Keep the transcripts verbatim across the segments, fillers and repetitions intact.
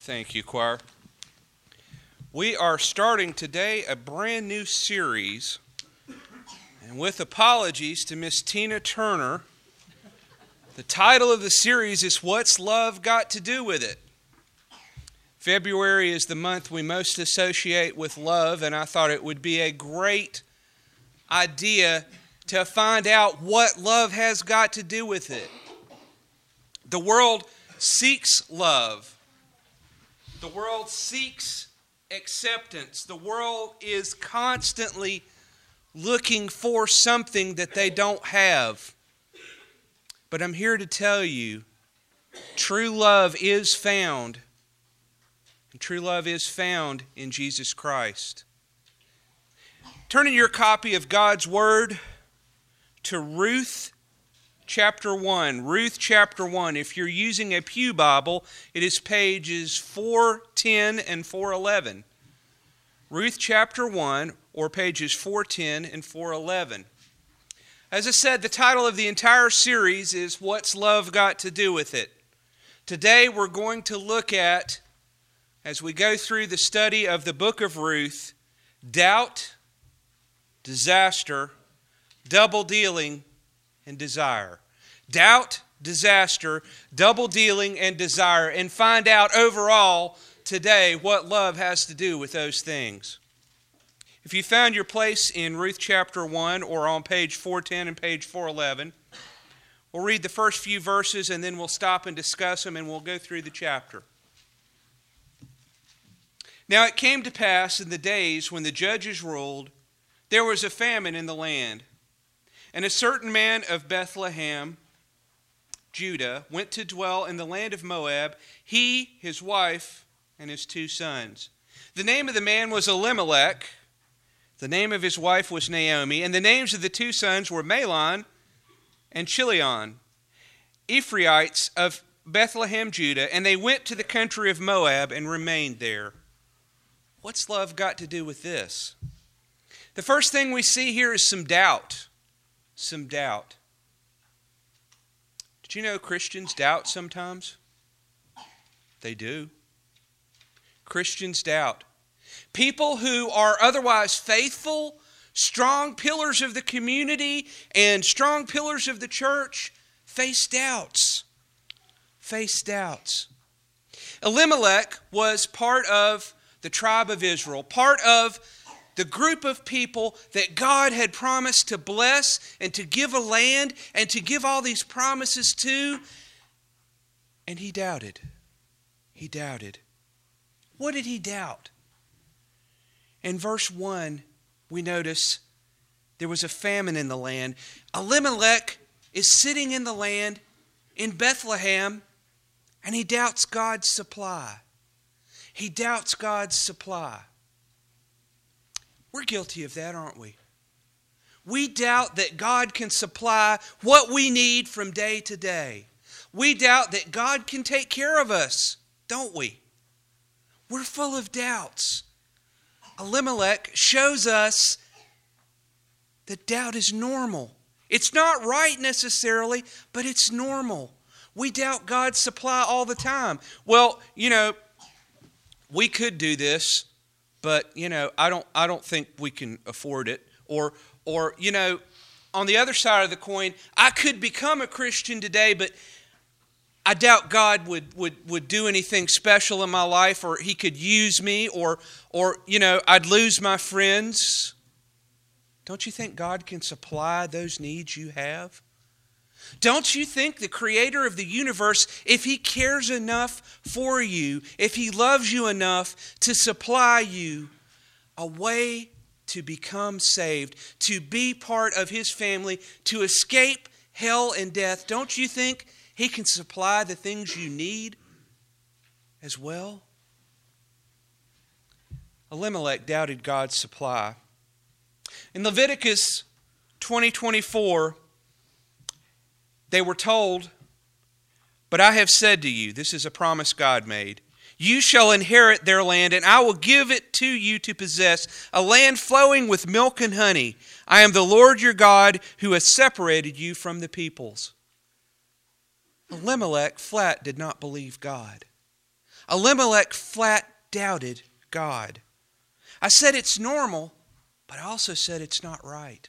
Thank you, choir. We are starting today a brand new series, and with apologies to Miss Tina Turner, the title of the series is What's Love Got to Do with It? February is the month we most associate with love, and I thought it would be a great idea to find out what love has got to do with it. The world seeks love. The world seeks acceptance. The world is constantly looking for something that they don't have. But I'm here to tell you, true love is found. And true love is found in Jesus Christ. Turn in your copy of God's Word to Ruth chapter one. Ruth chapter one. If you're using a Pew Bible, it is pages four ten and four eleven. Ruth chapter one, or pages four ten and four eleven. As I said, the title of the entire series is What's Love Got to Do with It? Today we're going to look at, as we go through the study of the book of Ruth, doubt, disaster, double dealing, and desire. Doubt, disaster, double dealing, and desire. And find out overall today what love has to do with those things. If you found your place in Ruth chapter one or on page four ten and page four eleven, we'll read the first few verses and then we'll stop and discuss them and we'll go through the chapter. Now it came to pass in the days when the judges ruled, there was a famine in the land. And a certain man of Bethlehem, Judah, went to dwell in the land of Moab, he, his wife, and his two sons. The name of the man was Elimelech. The name of his wife was Naomi. And the names of the two sons were Mahlon and Chilion, Ephrathites of Bethlehem, Judah. And they went to the country of Moab and remained there. What's love got to do with this? The first thing we see here is some doubt. Some doubt. Did you know Christians doubt sometimes? They do. Christians doubt. People who are otherwise faithful, strong pillars of the community, and strong pillars of the church face doubts. Face doubts. Elimelech was part of the tribe of Israel, part of the group of people that God had promised to bless and to give a land and to give all these promises to. And he doubted. He doubted. What did he doubt? In verse one, we notice there was a famine in the land. Elimelech is sitting in the land in Bethlehem, and he doubts God's supply. He doubts God's supply. We're guilty of that, aren't we? We doubt that God can supply what we need from day to day. We doubt that God can take care of us, don't we? We're full of doubts. Elimelech shows us that doubt is normal. It's not right necessarily, but it's normal. We doubt God's supply all the time. Well, you know, we could do this. But, you know, I don't I don't think we can afford it. Or, or you know, on the other side of the coin, I could become a Christian today, but I doubt God would, would, would do anything special in my life, or he could use me, or, or, you know, I'd lose my friends. Don't you think God can supply those needs you have? Don't you think the creator of the universe, if he cares enough for you, if he loves you enough to supply you a way to become saved, to be part of his family, to escape hell and death, don't you think he can supply the things you need as well? Elimelech doubted God's supply. In Leviticus twenty twenty-four, they were told, but I have said to you, this is a promise God made, you shall inherit their land, and I will give it to you to possess, a land flowing with milk and honey. I am the Lord your God who has separated you from the peoples. Elimelech flat did not believe God. Elimelech flat doubted God. I said it's normal, but I also said it's not right.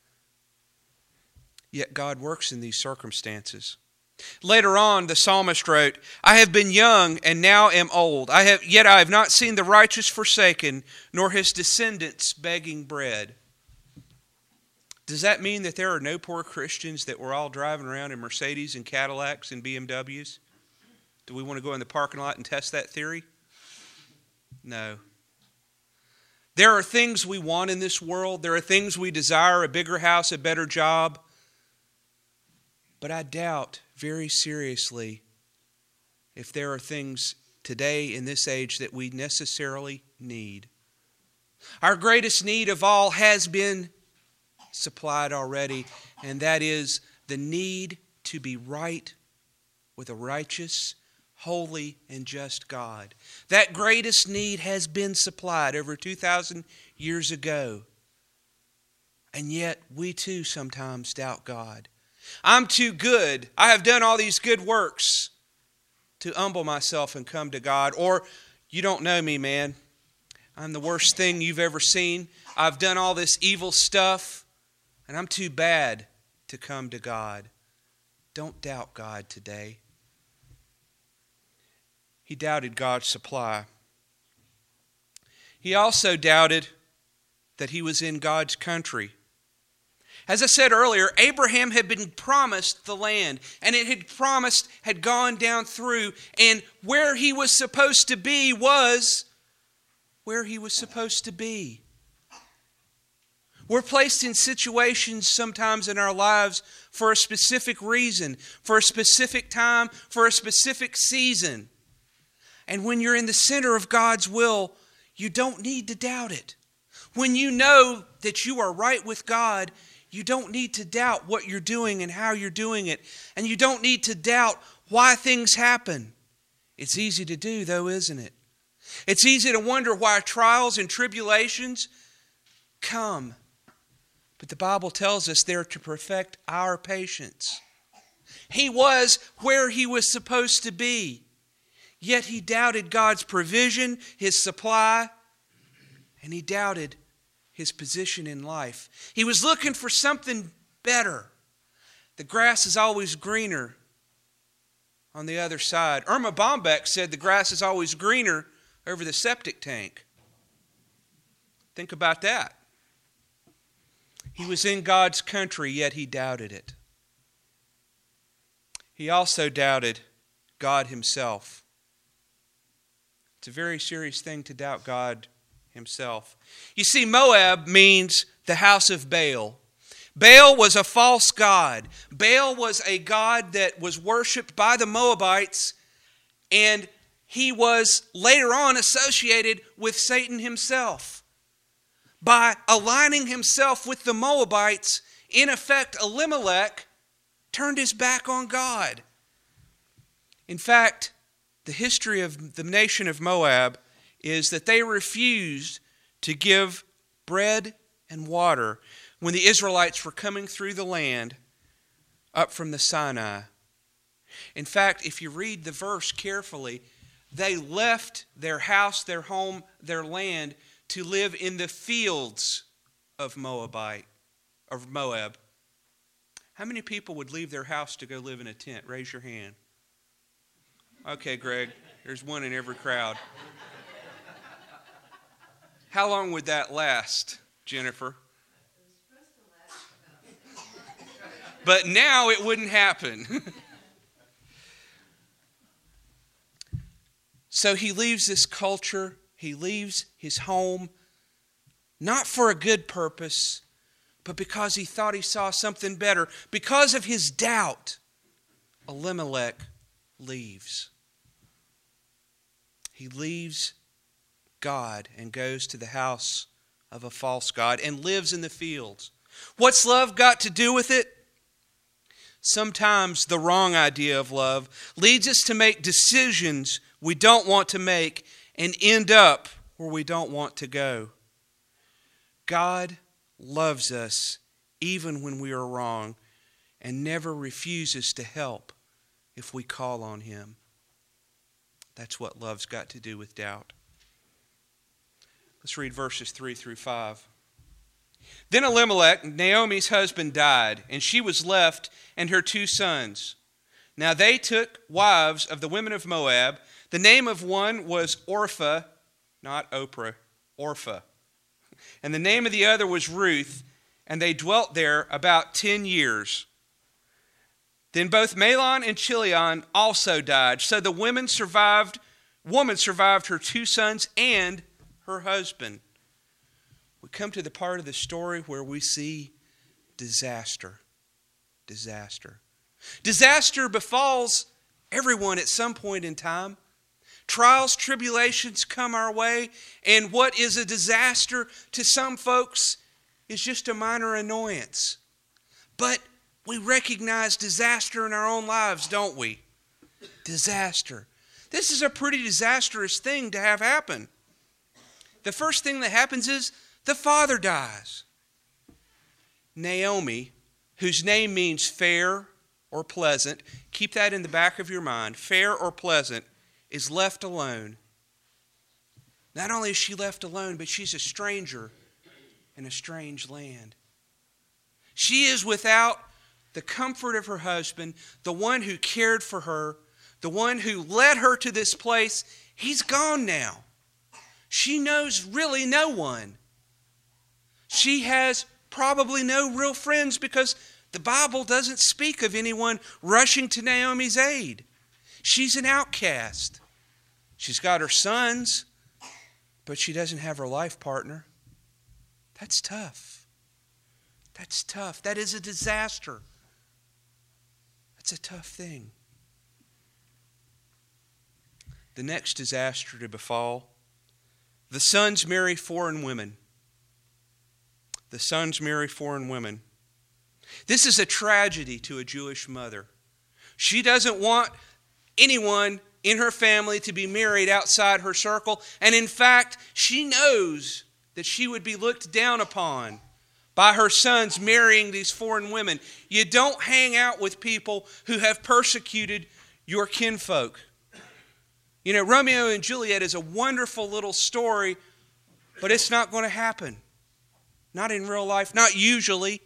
Yet God works in these circumstances. Later on, the psalmist wrote, I have been young and now am old. I have, yet I have not seen the righteous forsaken, nor his descendants begging bread. Does that mean that there are no poor Christians, that we're all driving around in Mercedes and Cadillacs and B M Ws? Do we want to go in the parking lot and test that theory? No. There are things we want in this world. There are things we desire, a bigger house, a better job. But I doubt very seriously if there are things today in this age that we necessarily need. Our greatest need of all has been supplied already, and that is the need to be right with a righteous, holy, and just God. That greatest need has been supplied over two thousand years ago. And yet we too sometimes doubt God. I'm too good. I have done all these good works to humble myself and come to God. Or, you don't know me, man. I'm the worst thing you've ever seen. I've done all this evil stuff, and I'm too bad to come to God. Don't doubt God today. He doubted God's supply. He also doubted that he was in God's country. As I said earlier, Abraham had been promised the land, and it had promised, had gone down through, and where he was supposed to be was where he was supposed to be. We're placed in situations sometimes in our lives for a specific reason, for a specific time, for a specific season. And when you're in the center of God's will, you don't need to doubt it. When you know that you are right with God, you don't need to doubt what you're doing and how you're doing it. And you don't need to doubt why things happen. It's easy to do, though, isn't it? It's easy to wonder why trials and tribulations come. But the Bible tells us they're to perfect our patience. He was where he was supposed to be. Yet he doubted God's provision, his supply, and he doubted his position in life. He was looking for something better. The grass is always greener on the other side. Irma Bombeck said the grass is always greener over the septic tank. Think about that. He was in God's country, yet he doubted it. He also doubted God himself. It's a very serious thing to doubt God himself. You see, Moab means the house of Baal. Baal was a false god. Baal was a god that was worshipped by the Moabites, and he was later on associated with Satan himself. By aligning himself with the Moabites, in effect, Elimelech turned his back on God. In fact, the history of the nation of Moab is that they refused to give bread and water when the Israelites were coming through the land up from the Sinai. In fact, if you read the verse carefully, they left their house, their home, their land to live in the fields of Moabite, of Moab. How many people would leave their house to go live in a tent? Raise your hand. Okay, Greg, there's one in every crowd. How long would that last, Jennifer? But now it wouldn't happen. So he leaves this culture, he leaves his home, not for a good purpose, but because he thought he saw something better. Because of his doubt, Elimelech leaves. He leaves God and goes to the house of a false god and lives in the fields. What's love got to do with it? Sometimes the wrong idea of love leads us to make decisions we don't want to make and end up where we don't want to go. God loves us even when we are wrong and never refuses to help if we call on him. That's what love's got to do with doubt. Let's read verses three through five. Then Elimelech, Naomi's husband, died, and she was left and her two sons. Now they took wives of the women of Moab. The name of one was Orpah, not Oprah, Orpah. And the name of the other was Ruth, and they dwelt there about ten years. Then both Mahlon and Chilion also died. So the women survived, woman survived her two sons and her husband. We come to the part of the story where we see disaster. Disaster. Disaster befalls everyone at some point in time. Trials, tribulations come our way, and what is a disaster to some folks is just a minor annoyance. But we recognize disaster in our own lives, don't we? Disaster. This is a pretty disastrous thing to have happen. The first thing that happens is the father dies. Naomi, whose name means fair or pleasant, keep that in the back of your mind, fair or pleasant, is left alone. Not only is she left alone, but she's a stranger in a strange land. She is without the comfort of her husband, the one who cared for her, the one who led her to this place. He's gone now. She knows really no one. She has probably no real friends because the Bible doesn't speak of anyone rushing to Naomi's aid. She's an outcast. She's got her sons, but she doesn't have her life partner. That's tough. That's tough. That is a disaster. That's a tough thing. The next disaster to befall, the sons marry foreign women. The sons marry foreign women. This is a tragedy to a Jewish mother. She doesn't want anyone in her family to be married outside her circle. And in fact, she knows that she would be looked down upon by her sons marrying these foreign women. You don't hang out with people who have persecuted your kinfolk. You know, Romeo and Juliet is a wonderful little story, but it's not going to happen. Not in real life, not usually.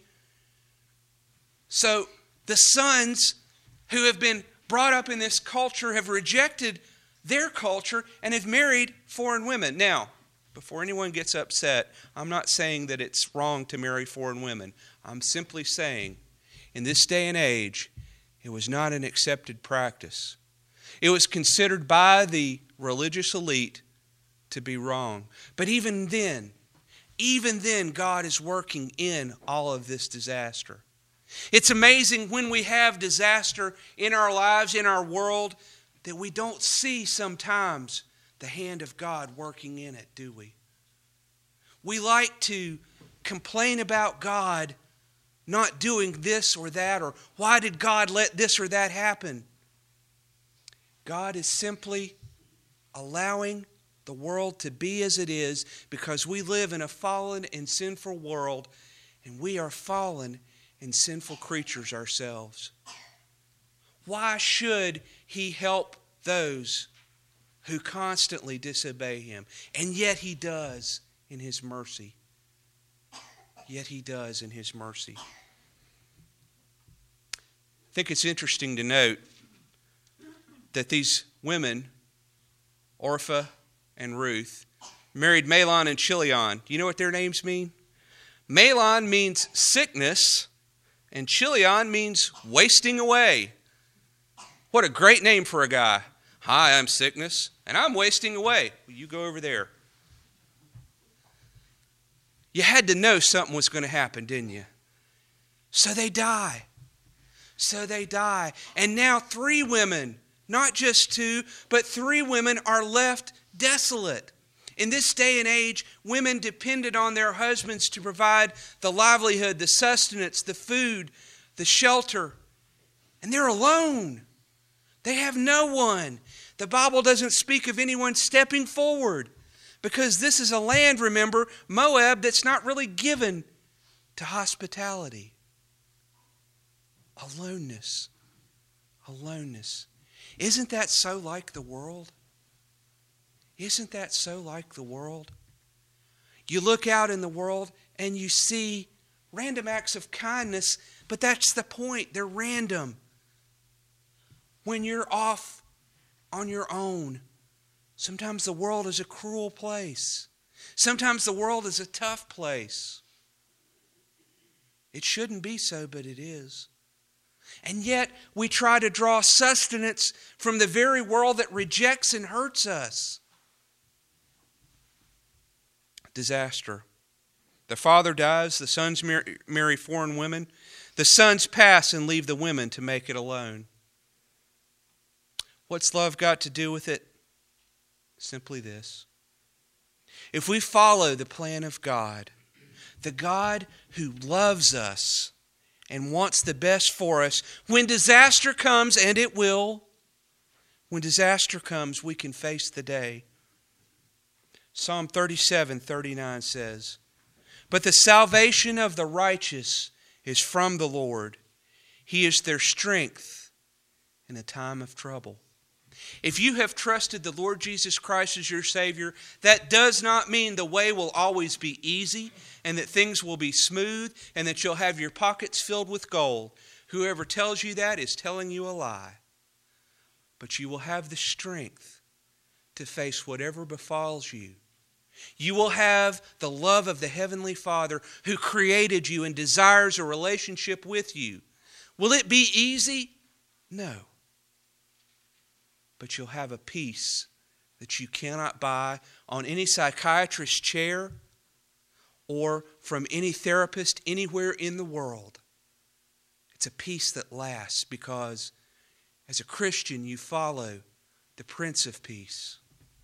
So the sons who have been brought up in this culture have rejected their culture and have married foreign women. Now, before anyone gets upset, I'm not saying that it's wrong to marry foreign women. I'm simply saying, in this day and age, it was not an accepted practice. It was considered by the religious elite to be wrong. But even then, even then, God is working in all of this disaster. It's amazing when we have disaster in our lives, in our world, that we don't see sometimes the hand of God working in it, do we? We like to complain about God not doing this or that, or why did God let this or that happen? God is simply allowing the world to be as it is because we live in a fallen and sinful world, and we are fallen and sinful creatures ourselves. Why should He help those who constantly disobey Him? And yet He does in His mercy. Yet He does in His mercy. I think it's interesting to note that these women, Orpah and Ruth, married Mahlon and Chilion. Do you know what their names mean? Mahlon means sickness, and Chilion means wasting away. What a great name for a guy. Hi, I'm sickness, and I'm wasting away. Well, you go over there. You had to know something was going to happen, didn't you? So they die. So they die. And now three women, not just two, but three women are left desolate. In this day and age, women depended on their husbands to provide the livelihood, the sustenance, the food, the shelter. And they're alone. They have no one. The Bible doesn't speak of anyone stepping forward because this is a land, remember, Moab, that's not really given to hospitality. Aloneness. Aloneness. Isn't that so like the world? Isn't that so like the world? You look out in the world and you see random acts of kindness, but that's the point. They're random. When you're off on your own, sometimes the world is a cruel place. Sometimes the world is a tough place. It shouldn't be so, but it is. And yet we try to draw sustenance from the very world that rejects and hurts us. Disaster. The father dies, the sons marry foreign women, the sons pass and leave the women to make it alone. What's love got to do with it? Simply this. If we follow the plan of God, the God who loves us and wants the best for us, when disaster comes, and it will, when disaster comes, we can face the day. Psalm thirty-seven thirty-nine says, "But the salvation of the righteous is from the Lord. He is their strength in a time of trouble." If you have trusted the Lord Jesus Christ as your Savior, that does not mean the way will always be easy and that things will be smooth and that you'll have your pockets filled with gold. Whoever tells you that is telling you a lie. But you will have the strength to face whatever befalls you. You will have the love of the Heavenly Father who created you and desires a relationship with you. Will it be easy? No. But you'll have a peace that you cannot buy on any psychiatrist's chair or from any therapist anywhere in the world. It's a peace that lasts because as a Christian you follow the Prince of Peace.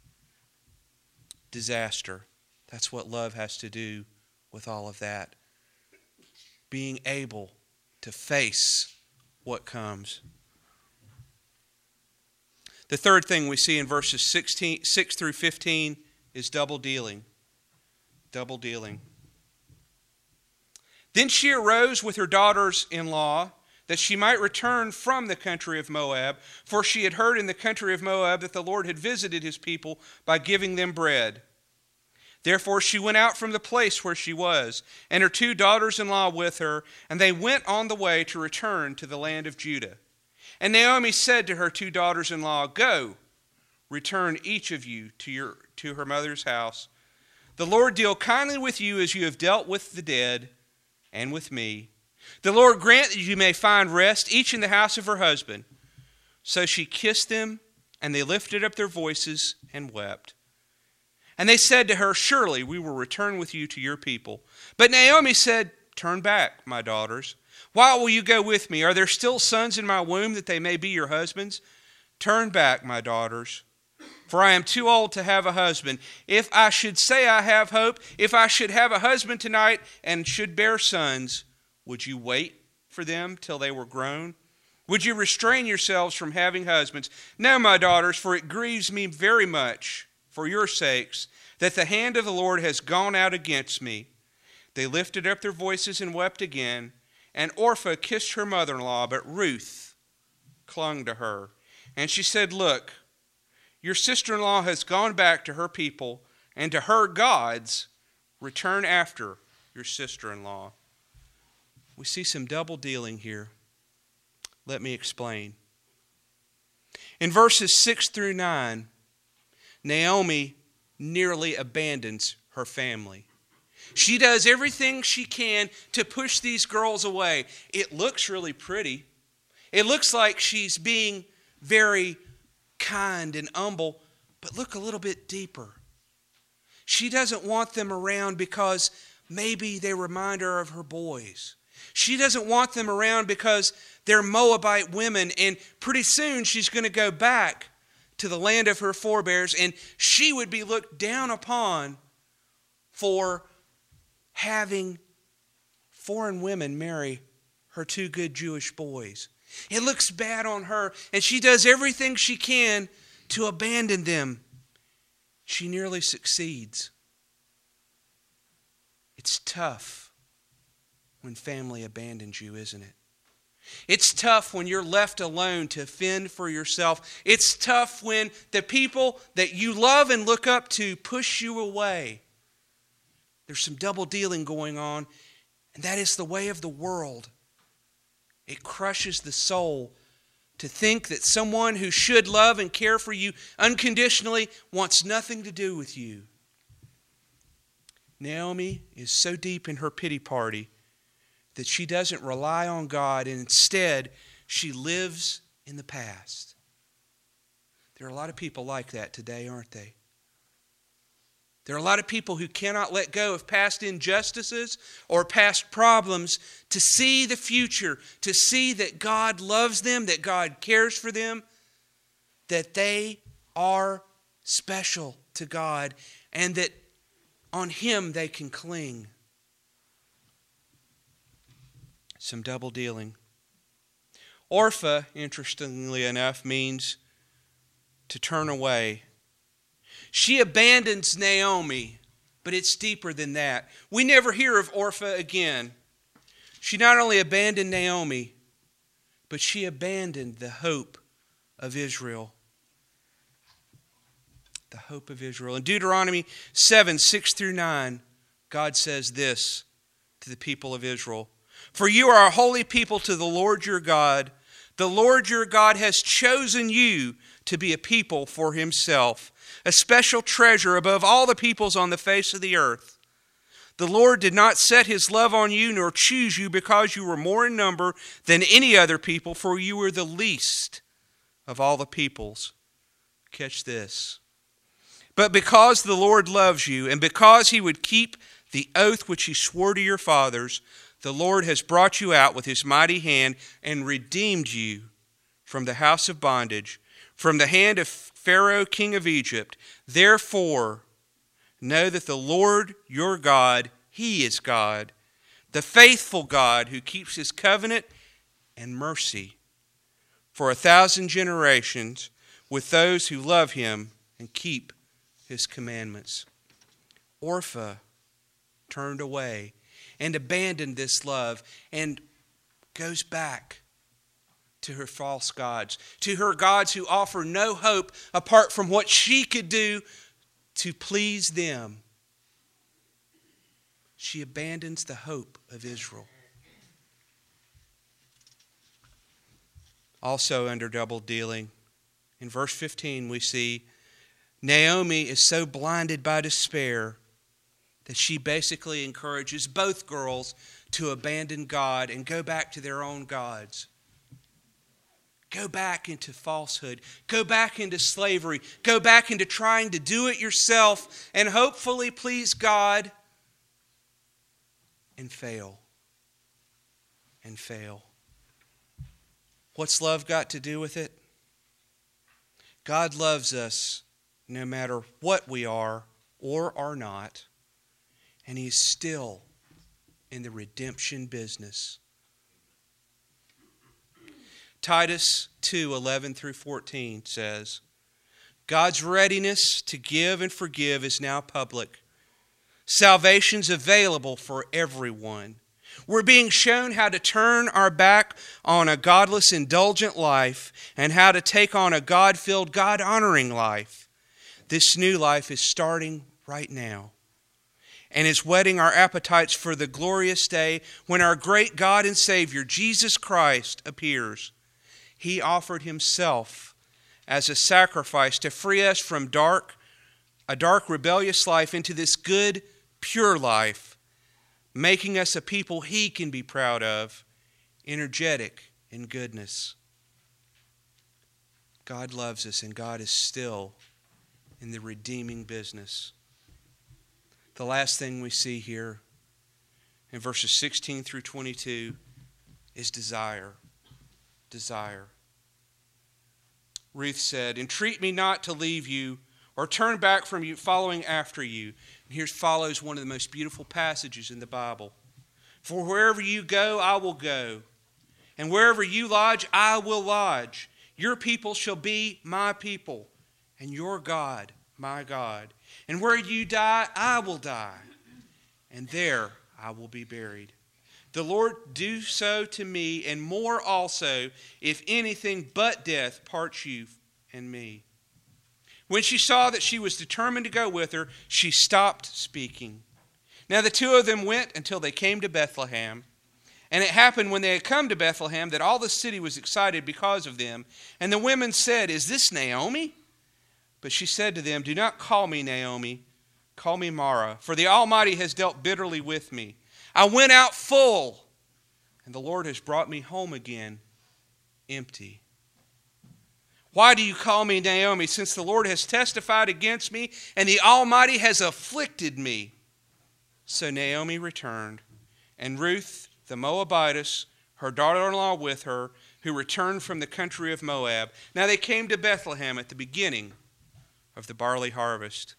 Disaster. That's what love has to do with all of that. Being able to face what comes. The third thing we see in verses sixteen, six through fifteen is double dealing. Double dealing. Then she arose with her daughters-in-law that she might return from the country of Moab, for she had heard in the country of Moab that the Lord had visited his people by giving them bread. Therefore she went out from the place where she was, and her two daughters-in-law with her, and they went on the way to return to the land of Judah. And Naomi said to her two daughters-in-law, "Go, return each of you to your to her mother's house. The Lord deal kindly with you as you have dealt with the dead and with me. The Lord grant that you may find rest, each in the house of her husband." So she kissed them, and they lifted up their voices and wept. And they said to her, "Surely we will return with you to your people." But Naomi said, "Turn back, my daughters. Why will you go with me? Are there still sons in my womb that they may be your husbands? Turn back, my daughters, for I am too old to have a husband. If I should say I have hope, if I should have a husband tonight and should bear sons, would you wait for them till they were grown? Would you restrain yourselves from having husbands? No, my daughters, for it grieves me very much for your sakes that the hand of the Lord has gone out against me." They lifted up their voices and wept again. And Orpah kissed her mother-in-law, but Ruth clung to her. And she said, "Look, your sister-in-law has gone back to her people and to her gods. Return after your sister-in-law." We see some double dealing here. Let me explain. In verses six through nine, Naomi nearly abandons her family. She does everything she can to push these girls away. It looks really pretty. It looks like she's being very kind and humble, but look a little bit deeper. She doesn't want them around because maybe they remind her of her boys. She doesn't want them around because they're Moabite women, and pretty soon she's going to go back to the land of her forebears, and she would be looked down upon for having foreign women marry her two good Jewish boys. It looks bad on her, and she does everything she can to abandon them. She nearly succeeds. It's tough when family abandons you, isn't it? It's tough when you're left alone to fend for yourself. It's tough when the people that you love and look up to push you away. There's some double dealing going on, and that is the way of the world. It crushes the soul to think that someone who should love and care for you unconditionally wants nothing to do with you. Naomi is so deep in her pity party that she doesn't rely on God, and instead she lives in the past. There are a lot of people like that today, aren't they? There are a lot of people who cannot let go of past injustices or past problems to see the future, to see that God loves them, that God cares for them, that they are special to God, and that on Him they can cling. Some double dealing. Orpha, interestingly enough, means to turn away. She abandons Naomi, but it's deeper than that. We never hear of Orpha again. She not only abandoned Naomi, but she abandoned the hope of Israel. The hope of Israel. In Deuteronomy seven, six through nine, God says this to the people of Israel. For you are a holy people to the Lord your God. The Lord your God has chosen you to be a people for Himself, a special treasure above all the peoples on the face of the earth. The Lord did not set His love on you nor choose you because you were more in number than any other people, for you were the least of all the peoples. Catch this. But because the Lord loves you, and because He would keep the oath which He swore to your fathers, the Lord has brought you out with His mighty hand and redeemed you from the house of bondage, from the hand of Pharaoh, king of Egypt. Therefore, know that the Lord your God, He is God, the faithful God who keeps His covenant and mercy for a thousand generations with those who love Him and keep His commandments. Orpha turned away and abandoned this love and goes back to her false gods, to her gods who offer no hope apart from what she could do to please them. She abandons the hope of Israel. Also under double dealing, in verse fifteen we see Naomi is so blinded by despair that she basically encourages both girls to abandon God and go back to their own gods. Go back into falsehood. Go back into slavery. Go back into trying to do it yourself and hopefully please God and fail. And fail. What's love got to do with it? God loves us no matter what we are or are not. And He's still in the redemption business. Titus two, eleven through fourteen says, God's readiness to give and forgive is now public. Salvation's available for everyone. We're being shown how to turn our back on a godless, indulgent life and how to take on a God-filled, God-honoring life. This new life is starting right now and is whetting our appetites for the glorious day when our great God and Savior, Jesus Christ, appears. He offered Himself as a sacrifice to free us from dark, a dark, rebellious life into this good, pure life, making us a people He can be proud of, energetic in goodness. God loves us, and God is still in the redeeming business. The last thing we see here in verses sixteen through twenty-two is desire. Desire. Ruth said, entreat me not to leave you or turn back from you, following after you. And here follows one of the most beautiful passages in the Bible. For wherever you go, I will go. And wherever you lodge, I will lodge. Your people shall be my people, and your God, my God. And where you die, I will die, and there I will be buried. The Lord do so to me, and more also, if anything but death parts you and me." When she saw that she was determined to go with her, she stopped speaking. Now the two of them went until they came to Bethlehem. And it happened when they had come to Bethlehem that all the city was excited because of them. And the women said, "Is this Naomi?" But she said to them, "Do not call me Naomi. Call me Mara, for the Almighty has dealt bitterly with me. I went out full, and the Lord has brought me home again empty. Why do you call me Naomi, since the Lord has testified against me, and the Almighty has afflicted me?" So Naomi returned, and Ruth the Moabitess, her daughter-in-law with her, who returned from the country of Moab. Now they came to Bethlehem at the beginning of the barley harvest.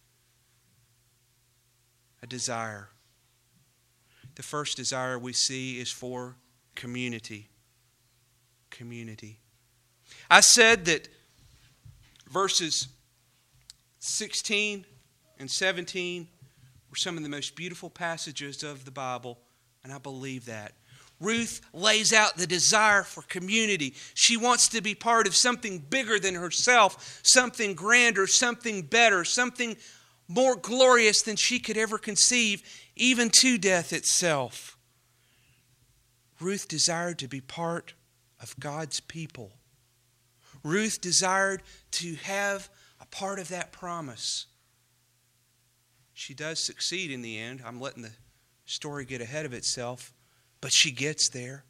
A desire. The first desire we see is for community. Community. I said that verses sixteen and seventeen were some of the most beautiful passages of the Bible, and I believe that. Ruth lays out the desire for community. She wants to be part of something bigger than herself, something grander, something better, something more glorious than she could ever conceive, even to death itself. Ruth desired to be part of God's people. Ruth desired to have a part of that promise. She does succeed in the end. I'm letting the story get ahead of itself. But she gets there.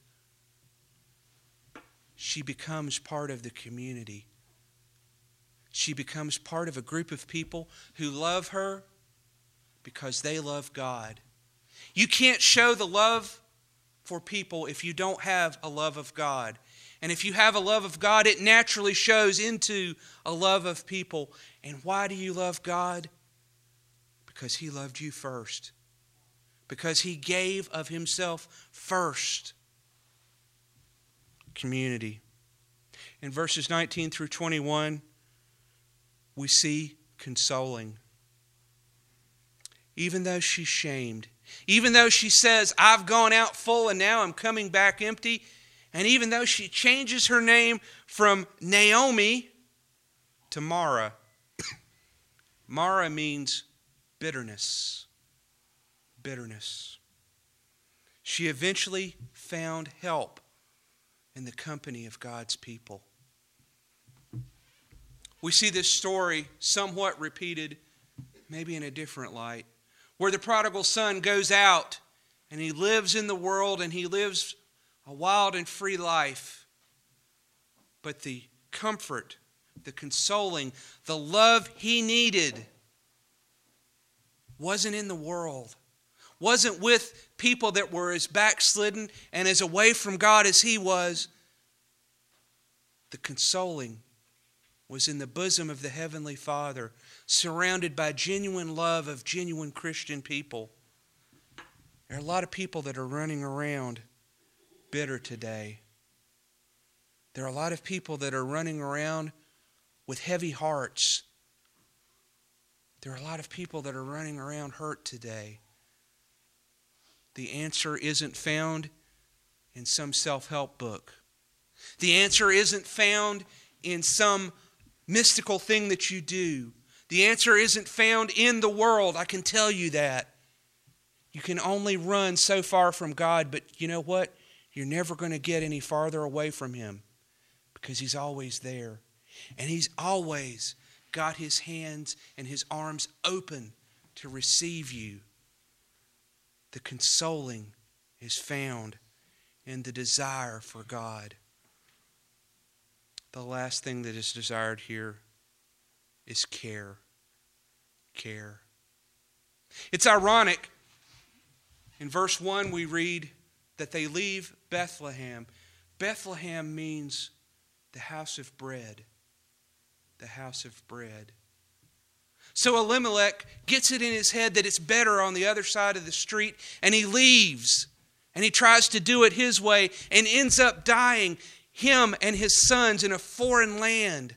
She becomes part of the community. She becomes part of a group of people who love her because they love God. You can't show the love for people if you don't have a love of God. And if you have a love of God, it naturally shows into a love of people. And why do you love God? Because He loved you first. Because He gave of Himself first. Community. In verses nineteen through twenty-one, we see consoling. Even though she's shamed, even though she says, "I've gone out full and now I'm coming back empty," and even though she changes her name from Naomi to Mara, Mara means bitterness. Bitterness. She eventually found help in the company of God's people. We see this story somewhat repeated, maybe in a different light, where the prodigal son goes out and he lives in the world and he lives a wild and free life. But the comfort, the consoling, the love he needed wasn't in the world. Wasn't with people that were as backslidden and as away from God as he was. The consoling was in the bosom of the Heavenly Father, surrounded by genuine love of genuine Christian people. There are a lot of people that are running around bitter today. There are a lot of people that are running around with heavy hearts. There are a lot of people that are running around hurt today. The answer isn't found in some self-help book. The answer isn't found in some mystical thing that you do. The answer isn't found in the world. I can tell you that. You can only run so far from God, but you know what? You're never going to get any farther away from Him because He's always there. And He's always got His hands and His arms open to receive you. The consoling is found in the desire for God. The last thing that is desired here is care. Care. It's ironic. In verse one we read that they leave Bethlehem. Bethlehem means the house of bread. The house of bread. So Elimelech gets it in his head that it's better on the other side of the street, and he leaves. And he tries to do it his way and ends up dying, him and his sons, in a foreign land.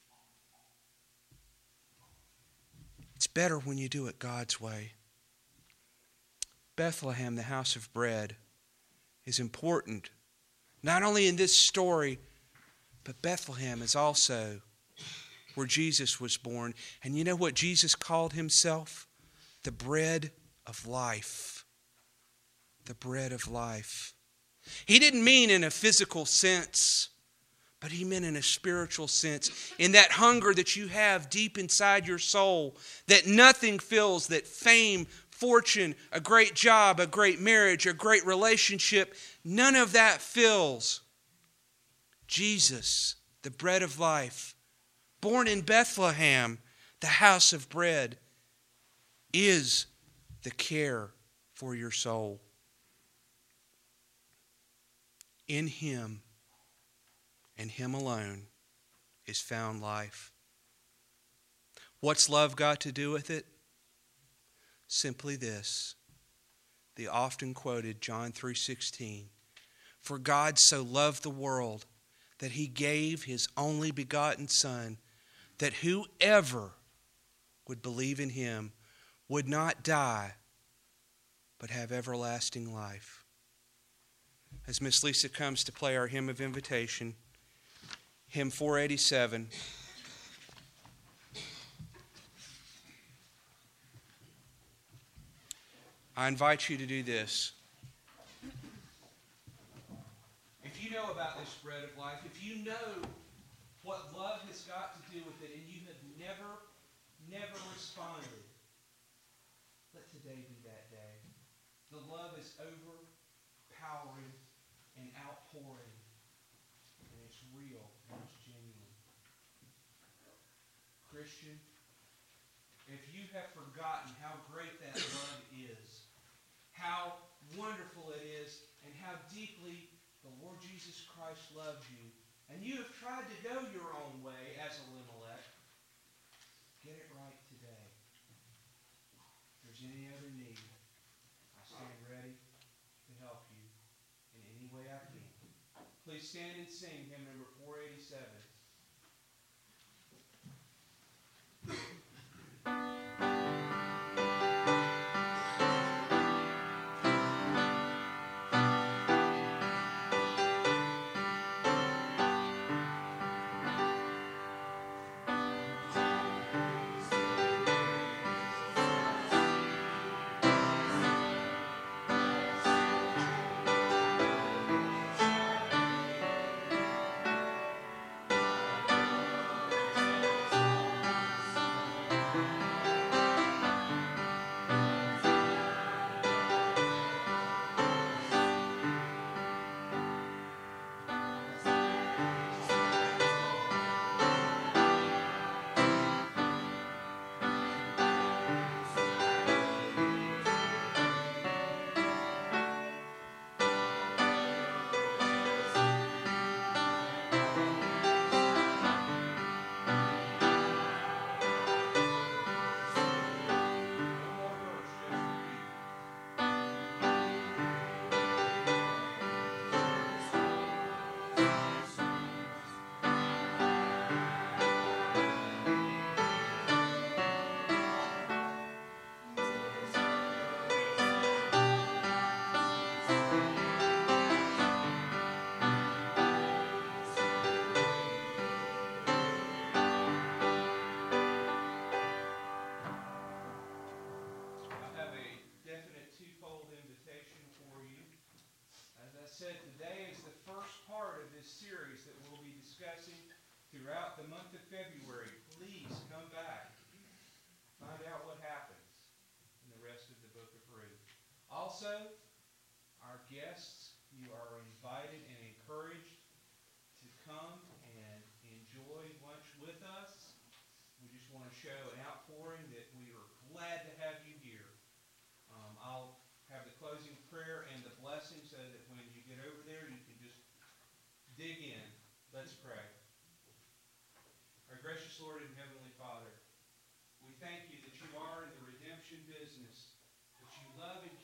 It's better when you do it God's way. Bethlehem, the house of bread, is important. Not only in this story, but Bethlehem is also where Jesus was born. And you know what Jesus called himself? The bread of life. The bread of life. He didn't mean in a physical sense, but he meant in a spiritual sense. In that hunger that you have deep inside your soul, that nothing fills, that fame, fortune, a great job, a great marriage, a great relationship, none of that fills. Jesus, the bread of life, born in Bethlehem, the house of bread, is the care for your soul. In him and him alone is found life. What's love got to do with it? Simply this. The often quoted John three sixteen. For God so loved the world that he gave his only begotten Son, that whoever would believe in him would not die, but have everlasting life. As Miss Lisa comes to play our hymn of invitation, hymn four eighty-seven. I invite you to do this. If you know about this bread of life, if you know what love has got to do with it, and you have never, never responded, let today be that day. The love is overpowering and outpouring, and it's real and it's genuine. Christian, if you have forgotten how great that love is, how wonderful it is, and how deeply the Lord Jesus Christ loves you, and you have tried to go your own way as Elimelech, get it right today. If there's any other need, I stand ready to help you in any way I can. Please stand and sing hymn number four eighty-seven. Throughout the month of February, please come back. Find out what happens in the rest of the book of Ruth. Also, our guests, you are invited and encouraged to come and enjoy lunch with us. We just want to show an outpouring that we are glad to have you here. Um, I'll have the closing prayer and the blessing so that when you get over there, you can just dig in. Let's pray. Our gracious Lord and Heavenly Father, we thank you that you are in the redemption business, that you love and